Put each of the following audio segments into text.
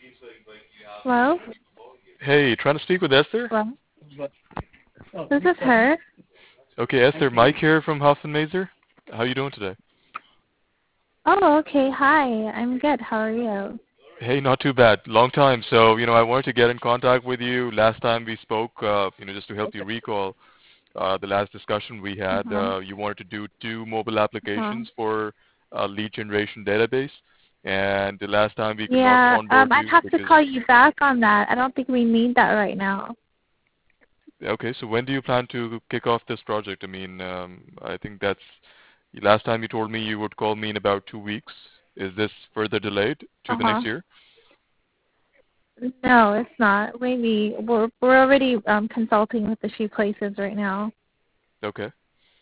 Hello? Hey, trying to speak with Esther? Hello? This is her. Okay, Esther, Mike here from Huff and Mazer. How you doing today? Oh, okay. Hi. I'm good. How are you? Hey, not too bad. Long time. So, I wanted to get in contact with you. Last time we spoke, just to help you recall the last discussion we had, Uh-huh. you wanted to do 2 mobile Uh-huh. applications for a lead generation database. And the last time we could not Yeah, onboard I'd you have to because, call you back on that. I don't think we need that right now. okay, so when do you plan to kick off this project? I mean, I think last time you told me you would call me in about 2 weeks. Is this further delayed to the Uh-huh. next year? No, it's not. Maybe we're already consulting with a few places right now. Okay.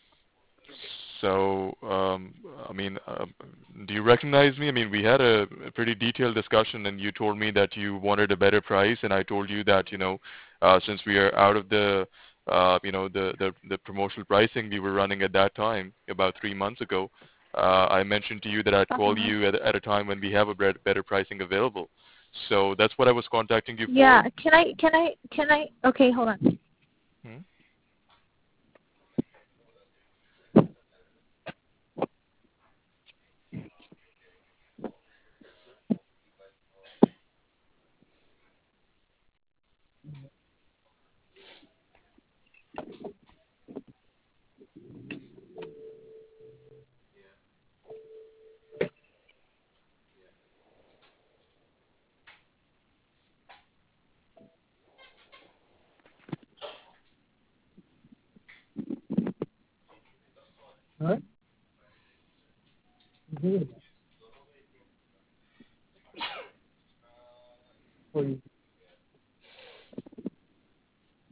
So, I mean, do you recognize me? I mean, we had a pretty detailed discussion, and you told me that you wanted a better price, and I told you that, since we are out of the promotional pricing we were running at that time, about 3 months ago, I mentioned to you that I'd call Uh-huh. you at a time when we have a better pricing available. So that's what I was contacting you Yeah, for. okay, hold on. Hmm?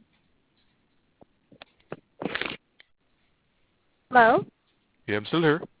Hello? Yeah, I'm still here.